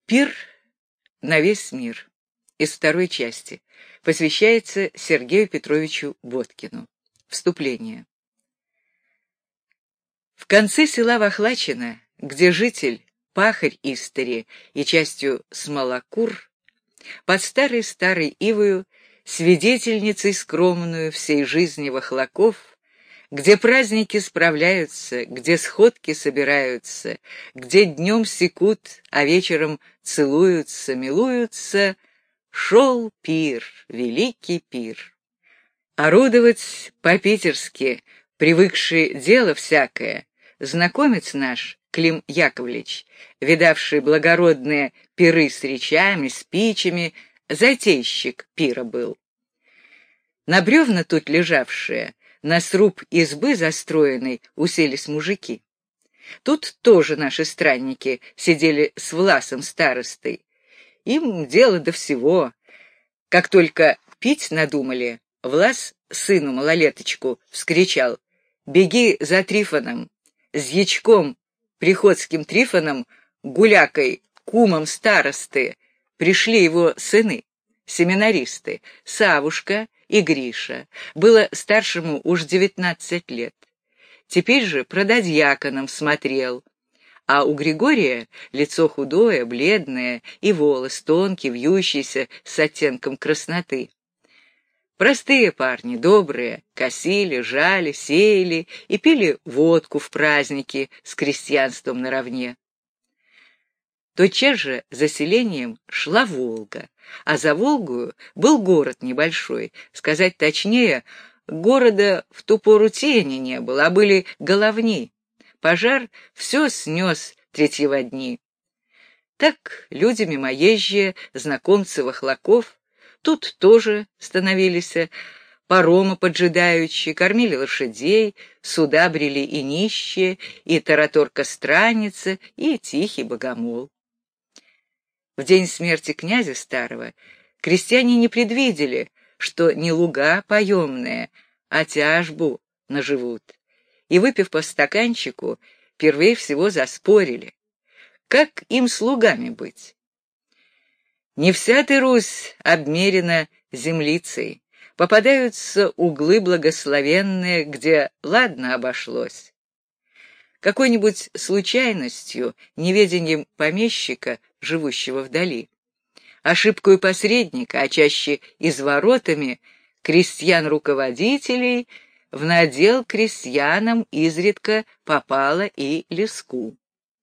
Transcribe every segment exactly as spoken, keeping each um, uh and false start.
Пир на весь мир из второй части посвящается Сергею Петровичу Боткину. Вступление. В конце села Вахлачино, где житель пахарь Истори и частью смолокур, под старой-старой ивою, свидетельницей скромную всей жизни вахлаков, где праздники справляются, где сходки собираются, где днем секут, а вечером целуются, милуются, шел пир, великий пир. Орудовать по-питерски, привыкший дело всякое, знакомец наш, Клим Яковлевич, видавший благородные пиры с речами, спичами, затейщик пира был. На бревна тут лежавшие, на сруб избы застроенной, уселись мужики. Тут тоже наши странники сидели с Власом старостой. Им дело до всего. Как только пить надумали, Влас сыну малолеточку вскричал: «Беги за Трифоном, с дьячком приходским Трифоном, гулякой, кумом старосты, пришли его сыны, семинаристы, Савушка и Гриша. Было старшему уж девятнадцать лет. Теперь же прододьяконом смотрел. А у Григория лицо худое, бледное, и волос тонкий, вьющийся, с оттенком красноты. Простые парни, добрые, косили, жали, сеяли и пили водку в праздники с крестьянством наравне. Тотчас же за селением шла Волга, а за Волгою был город небольшой. Сказать точнее, города в ту пору тени не было, а были головни. Пожар все снес третьего дни. Так люди мимоезжие, знакомцы вахлаков, тут тоже становились парома поджидающие, кормили лошадей, суда брели и нищие, и тараторка-странница, и тихий богомол. В день смерти князя старого крестьяне не предвидели, что не луга поемные, а тяжбу наживут, и, выпив по стаканчику, первее всего заспорили, как им слугами быть. Не вся ты, Русь, обмерена землицей, попадаются углы благословенные, где ладно обошлось. Какой-нибудь случайностью, неведением помещика, живущего вдали, ошибкою посредника, а чаще изворотами крестьян-руководителей, в надел крестьянам изредка попало и леску.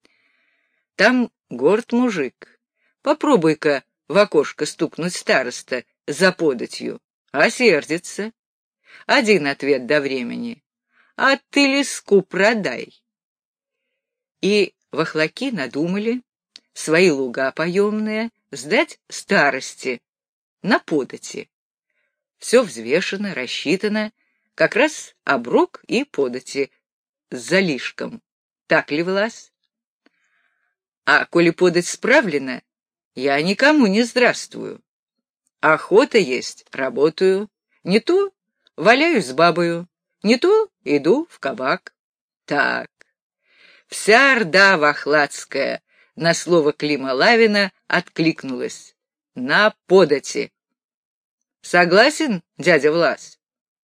Там горд мужик, попробуй-ка в окошко стукнуть староста за податью, а сердится. Один ответ до времени: а ты леску продай. И вахлаки надумали свои луга поемные сдать старости на подати. Все взвешено, рассчитано, как раз оброк и подати с залишком. Так ли, Влас? А коли подать справлена, я никому не здравствую. Охота есть — работаю, не то валяюсь с бабою, не то иду в кабак. Так, вся орда вахладская на слово Клима Лавина откликнулась: на подати. Согласен, дядя Влас?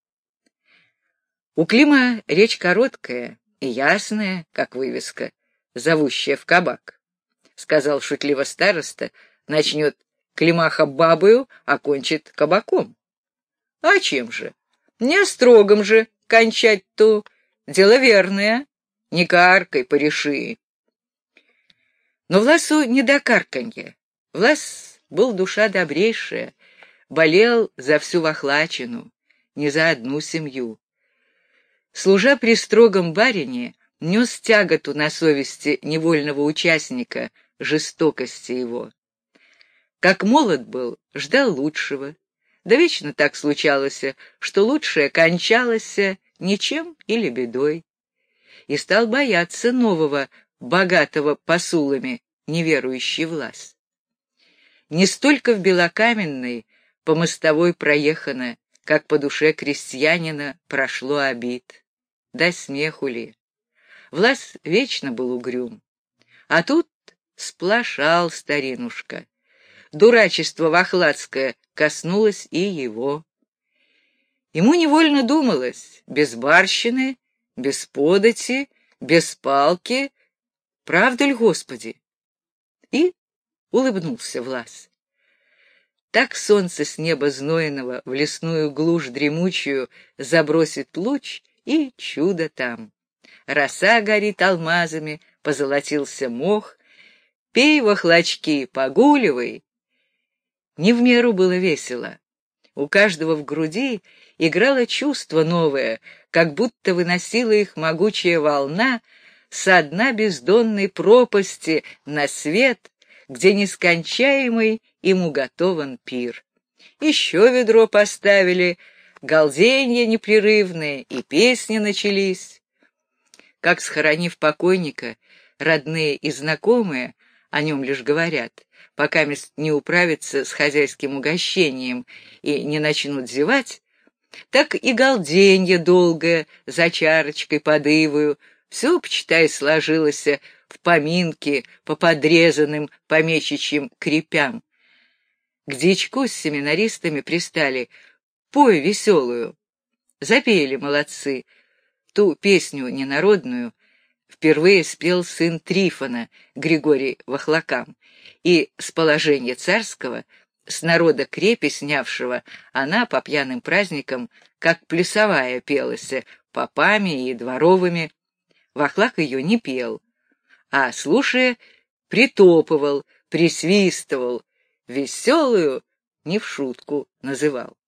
У Клима речь короткая и ясная, как вывеска, зовущая в кабак. Сказал шутливо староста: начнет Климаха бабою, а кончит кабаком. А чем же? Не строгом же кончать-то, дело верное, не каркай, пореши. Но Власу не до карканья. Влас был душа добрейшая, болел за всю Вахлачину, не за одну семью. Служа при строгом барине, нес тяготу на совести невольного участника жестокости его. Как молод был, ждал лучшего, да вечно так случалось, что лучшее кончалось ничем или бедой, и стал бояться нового, богатого посулами, неверующий Влас. Не столько в Белокаменной по мостовой проехано, как по душе крестьянина прошло обид. Да смеху ли? Влас вечно был угрюм. А тут сплошал старинушка. Дурачество вахладское коснулось и его. Ему невольно думалось: без барщины, без подати, без палки, правда ли, Господи? И улыбнулся Влас. Так солнце с неба знойного в лесную глушь дремучую забросит луч, и чудо там. Роса горит алмазами, позолотился мох. Пей, вахлачки, погуливай. Не в меру было весело. У каждого в груди играло чувство новое, как будто выносила их могучая волна со дна бездонной пропасти на свет, где нескончаемый им уготован пир. Еще ведро поставили, галденья непрерывные, и песни начались. Как, схоронив покойника, родные и знакомые о нем лишь говорят, пока мест не управятся с хозяйским угощением и не начнут зевать, так и галденье долгое за чарочкой подывою, все, почитай, сложилось в поминки по подрезанным помещичьим крепям. К дичку с семинаристами пристали: «Пой веселую». Запели молодцы. Ту песню ненародную впервые спел сын Трифона, Григорий Вахлакам, и с положения царского, с народа крепи снявшего, она по пьяным праздникам, как плясовая, пелась попами и дворовыми. Вахлак ее не пел, а, слушая, притопывал, присвистывал, веселую не в шутку называл.